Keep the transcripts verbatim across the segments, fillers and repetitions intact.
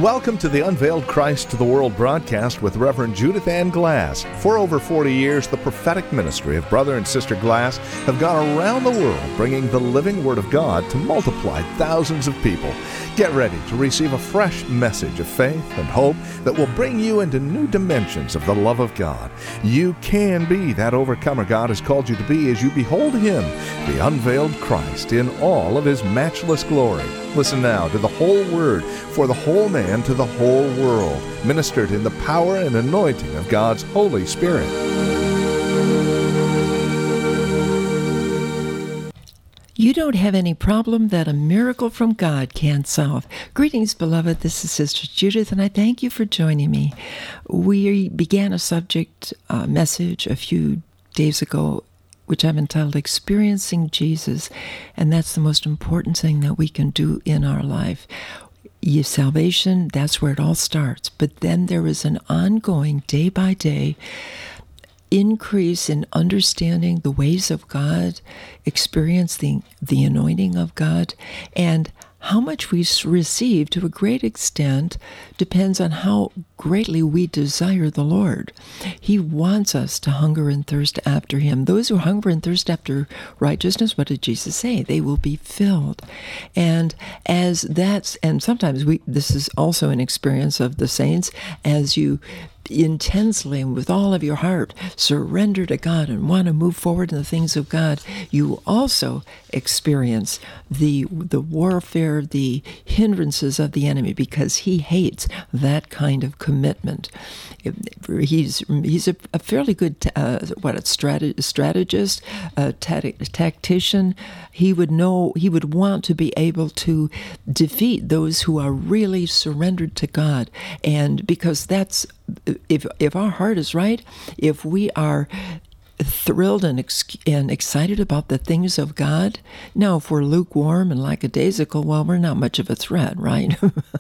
Welcome to the Unveiled Christ to the World broadcast with Reverend Judith Ann Glass. For over forty years, the prophetic ministry of Brother and Sister Glass have gone around the world bringing the living Word of God to multiply thousands of people. Get ready to receive a fresh message of faith and hope that will bring you into new dimensions of the love of God. You can be that overcomer God has called you to be as you behold Him, the unveiled Christ, in all of His matchless glory. Listen now to the whole Word for the whole man to the whole world, ministered in the power and anointing of God's Holy Spirit. You don't have any problem that a miracle from God can't solve. Greetings, beloved. This is Sister Judith, and I thank you for joining me. We began a subject uh, message a few days ago, which I've entitled Experiencing Jesus, and that's the most important thing that we can do in our life. Your salvation, that's where it all starts. But then there is an ongoing, day by day, increase in understanding the ways of God, experiencing the anointing of God, and how much we receive to a great extent depends on how greatly we desire the Lord. He wants us to hunger and thirst after Him. Those who hunger and thirst after righteousness, what did Jesus say? They will be filled. And as that's, and sometimes we, this is also an experience of the saints, as you intensely and with all of your heart surrender to God and want to move forward in the things of God, you also experience the the warfare, the hindrances of the enemy, because he hates that kind of commitment. He's he's a, a fairly good uh, what a strat- strategist, a ta- tactician. He would know. He would want to be able to defeat those who are really surrendered to God, and because that's if if our heart is right, if we are thrilled and ex- and excited about the things of God. Now, if we're lukewarm and lackadaisical, well, we're not much of a threat, right?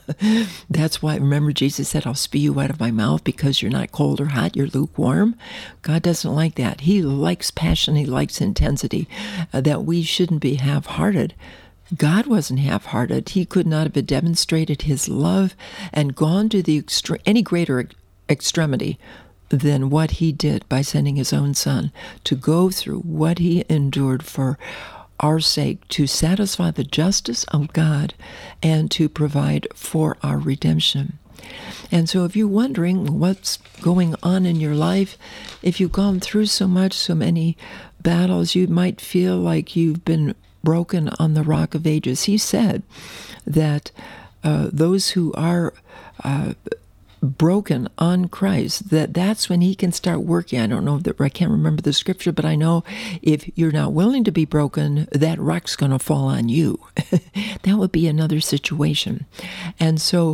That's why, remember, Jesus said, I'll spew you out of my mouth because you're not cold or hot, you're lukewarm. God doesn't like that. He likes passion, He likes intensity, uh, that we shouldn't be half-hearted. God wasn't half-hearted. He could not have demonstrated His love and gone to the extre- any greater ex- extremity than what He did by sending His own Son to go through what He endured for our sake, to satisfy the justice of God and to provide for our redemption. And so if you're wondering what's going on in your life, if you've gone through so much, so many battles, you might feel like you've been broken on the Rock of Ages. He said that uh, those who are uh, broken on Christ, that that's when He can start working. I don't know that I can't remember the scripture, but I know if you're not willing to be broken, that rock's going to fall on you. That would be another situation. And so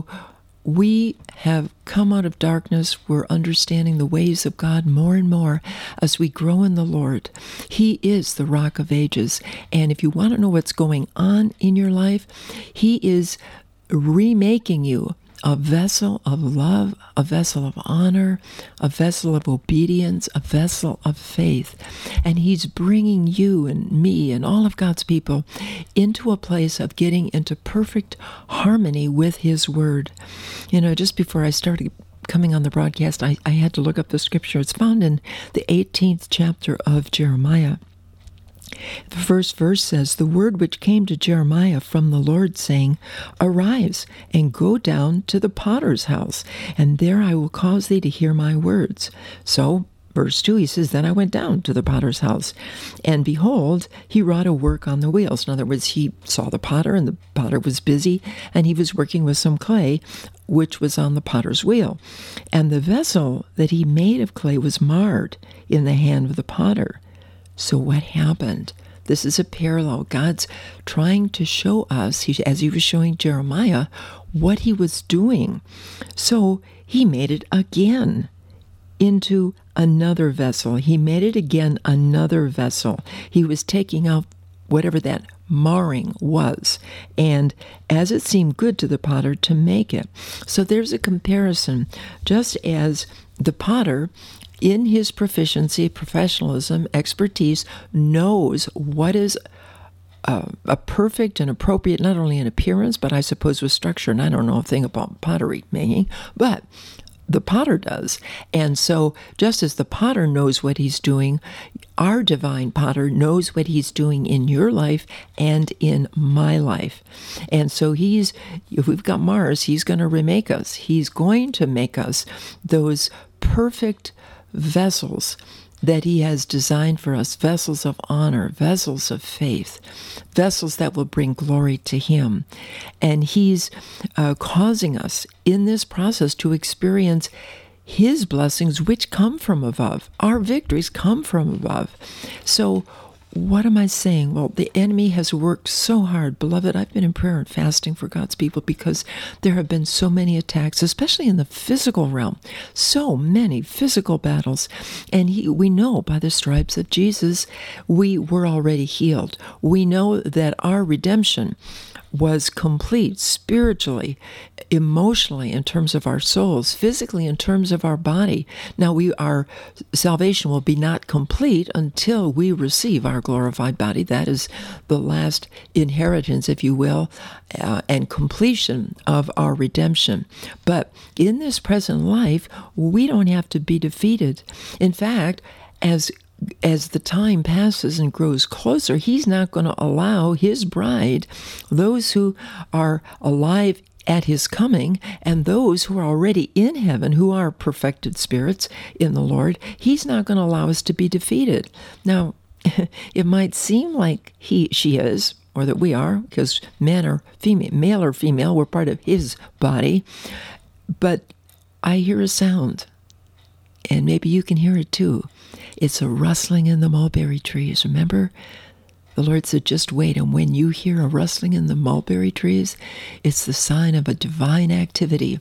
we have come out of darkness. We're understanding the ways of God more and more as we grow in the Lord. He is the Rock of Ages. And if you want to know what's going on in your life, He is remaking you a vessel of love, a vessel of honor, a vessel of obedience, a vessel of faith. And He's bringing you and me and all of God's people into a place of getting into perfect harmony with His Word. You know, just before I started coming on the broadcast, I, I had to look up the scripture. It's found in the eighteenth chapter of Jeremiah. The first verse says, "The word which came to Jeremiah from the Lord, saying, Arise, and go down to the potter's house, and there I will cause thee to hear my words." So, verse two, he says, "Then I went down to the potter's house, and behold, he wrought a work on the wheels." In other words, he saw the potter, and the potter was busy, and he was working with some clay, which was on the potter's wheel. And the vessel that he made of clay was marred in the hand of the potter. So what happened? This is a parallel. God's trying to show us, he, as He was showing Jeremiah, what He was doing. So He made it again into another vessel. He made it again another vessel. He was taking out whatever that marring was, and as it seemed good to the potter to make it. So there's a comparison. Just as the potter, in his proficiency, professionalism, expertise, knows what is uh, a perfect and appropriate, not only in appearance, but I suppose with structure. And I don't know a thing about pottery making, but the potter does. And so just as the potter knows what he's doing, our divine potter knows what he's doing in your life and in my life. And so he's, if we've got Mars, he's going to remake us. He's going to make us those perfect vessels that he has designed for us, vessels of honor, vessels of faith, vessels that will bring glory to him. And he's uh, causing us in this process to experience his blessings, which come from above. Our victories come from above. So what am I saying? Well, the enemy has worked so hard. Beloved, I've been in prayer and fasting for God's people because there have been so many attacks, especially in the physical realm, so many physical battles. And he, we know by the stripes of Jesus, we were already healed. We know that our redemption was complete spiritually, emotionally, in terms of our souls, physically in terms of our body. Now, we our salvation will be not complete until we receive our glorified body. That is the last inheritance, if you will, uh, and completion of our redemption. But in this present life, we don't have to be defeated. In fact, as As the time passes and grows closer, he's not going to allow his bride, those who are alive at his coming, and those who are already in heaven, who are perfected spirits in the Lord, he's not going to allow us to be defeated. Now, it might seem like he, she is, or that we are, because men or female, male or female, we're part of his body, but I hear a sound, and maybe you can hear it too. It's a rustling in the mulberry trees. Remember, the Lord said, just wait. And when you hear a rustling in the mulberry trees, it's the sign of a divine activity.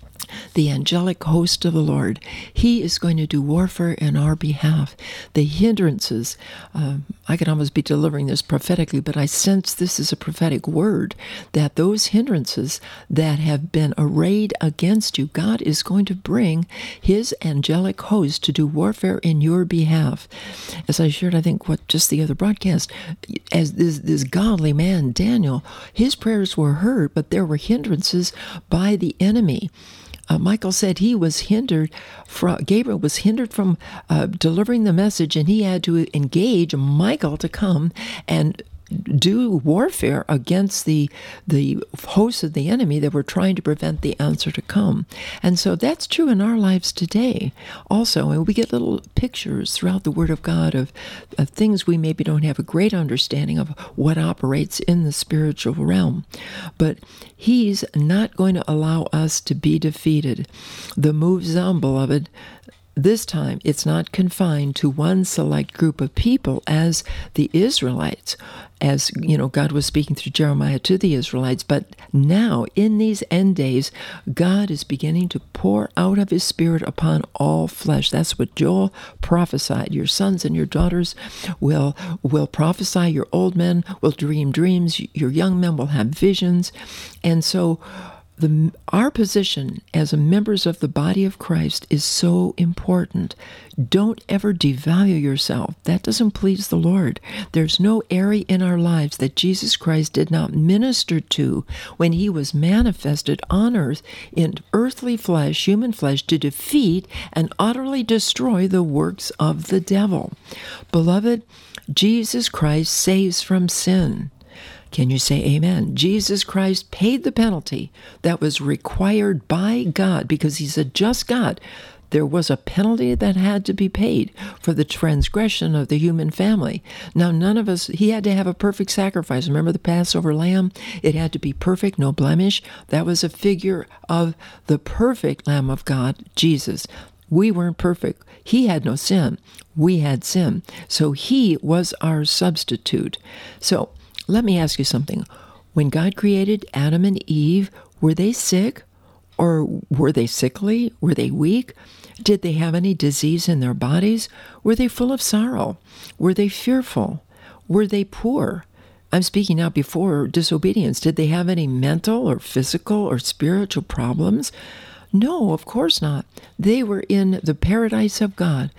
The angelic host of the Lord. He is going to do warfare in our behalf. The hindrances, um, I could almost be delivering this prophetically, but I sense this is a prophetic word, that those hindrances that have been arrayed against you, God is going to bring his angelic host to do warfare in your behalf. As I shared, I think, what just the other broadcast, as this, this godly man, Daniel, his prayers were heard, but there were hindrances by the enemy. Uh, Michael said he was hindered from, Gabriel was hindered from uh, delivering the message, and he had to engage Michael to come and do warfare against the the hosts of the enemy that were trying to prevent the answer to come. And so that's true in our lives today also. And we get little pictures throughout the Word of God of, of things we maybe don't have a great understanding of what operates in the spiritual realm. But he's not going to allow us to be defeated. The move's on, beloved. This time, it's not confined to one select group of people as the Israelites, as, you know, God was speaking through Jeremiah to the Israelites. But now, in these end days, God is beginning to pour out of his Spirit upon all flesh. That's what Joel prophesied. Your sons and your daughters will, will prophesy. Your old men will dream dreams. Your young men will have visions. And so, The, our position as members of the body of Christ is so important. Don't ever devalue yourself. That doesn't please the Lord. There's no area in our lives that Jesus Christ did not minister to when he was manifested on earth in earthly flesh, human flesh, to defeat and utterly destroy the works of the devil. Beloved, Jesus Christ saves from sin. Can you say amen? Jesus Christ paid the penalty that was required by God because he's a just God. There was a penalty that had to be paid for the transgression of the human family. Now, none of us, he had to have a perfect sacrifice. Remember the Passover lamb? It had to be perfect, no blemish. That was a figure of the perfect Lamb of God, Jesus. We weren't perfect. He had no sin. We had sin. So he was our substitute. So, let me ask you something. When God created Adam and Eve, were they sick? Or were they sickly? Were they weak? Did they have any disease in their bodies? Were they full of sorrow? Were they fearful? Were they poor? I'm speaking now before disobedience. Did they have any mental or physical or spiritual problems? No, of course not. They were in the paradise of God.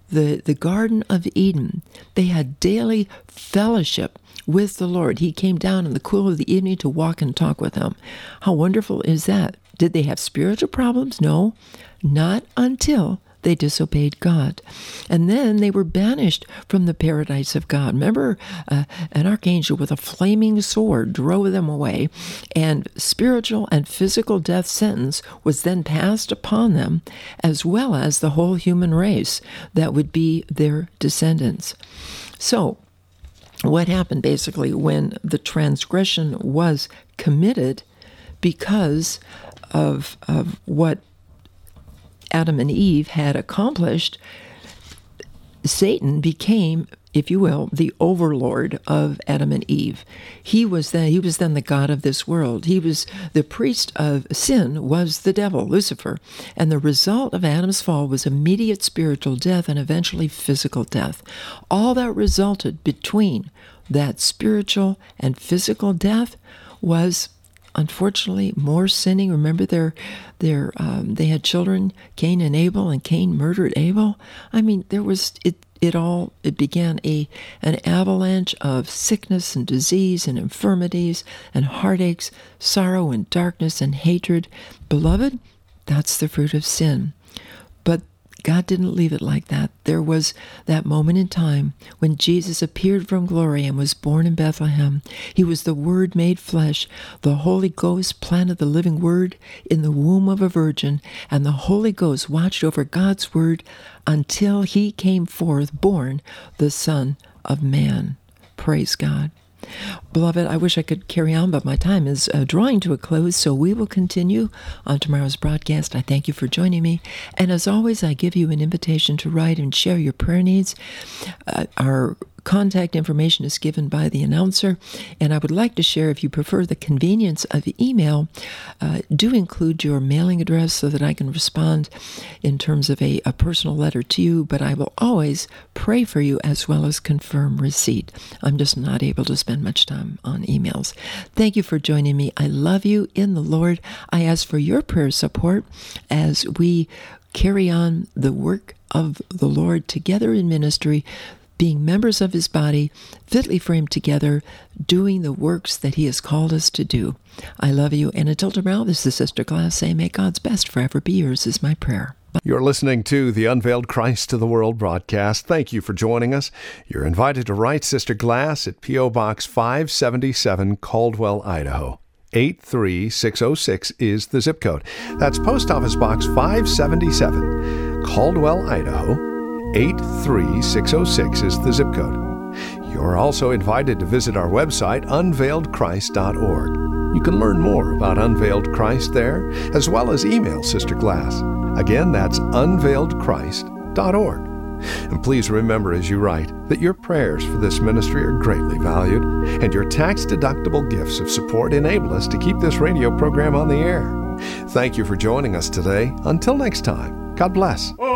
the, the Garden of Eden. They had daily fellowship with the Lord. He came down in the cool of the evening to walk and talk with them. How wonderful is that? Did they have spiritual problems? No, not until they disobeyed God. And then they were banished from the paradise of God. Remember, uh, an archangel with a flaming sword drove them away, and spiritual and physical death sentence was then passed upon them, as well as the whole human race that would be their descendants. So, what happened basically when the transgression was committed because of, of what Adam and Eve had accomplished? Satan became, if you will, the overlord of Adam and Eve. He was then, he was then the god of this world. He was the priest of sin, was the devil, Lucifer. And the result of Adam's fall was immediate spiritual death and eventually physical death. All that resulted between that spiritual and physical death was, unfortunately, more sinning. Remember, their, their, um, they had children, Cain and Abel, and Cain murdered Abel. I mean, there was it. It all it began a an avalanche of sickness and disease and infirmities and heartaches, sorrow and darkness and hatred. Beloved, that's the fruit of sin. But God didn't leave it like that. There was that moment in time when Jesus appeared from glory and was born in Bethlehem. He was the Word made flesh. The Holy Ghost planted the living Word in the womb of a virgin, and the Holy Ghost watched over God's Word until he came forth, born the Son of Man. Praise God. Beloved, I wish I could carry on, but my time is uh, drawing to a close, so we will continue on tomorrow's broadcast. I thank you for joining me, and as always, I give you an invitation to write and share your prayer needs. Uh, our contact information is given by the announcer, and I would like to share, if you prefer the convenience of email, uh, do include your mailing address so that I can respond in terms of a, a personal letter to you, but I will always pray for you as well as confirm receipt. I'm just not able to spend much time on emails. Thank you for joining me. I love you in the Lord. I ask for your prayer support as we carry on the work of the Lord together in ministry, being members of his body, fitly framed together, doing the works that he has called us to do. I love you, and until tomorrow, this is Sister Glass saying, may God's best forever be yours is my prayer. Bye. You're listening to the Unveiled Christ to the World broadcast. Thank you for joining us. You're invited to write Sister Glass at P O. Box five seventy-seven, Caldwell, Idaho. eight three six oh six is the zip code. That's Post Office Box five seventy-seven, Caldwell, Idaho. eight three six oh six is the zip code. You're also invited to visit our website, unveiled christ dot org. You can learn more about Unveiled Christ there, as well as email Sister Glass. Again, that's unveiled christ dot org. And please remember as you write that your prayers for this ministry are greatly valued, and your tax-deductible gifts of support enable us to keep this radio program on the air. Thank you for joining us today. Until next time, God bless.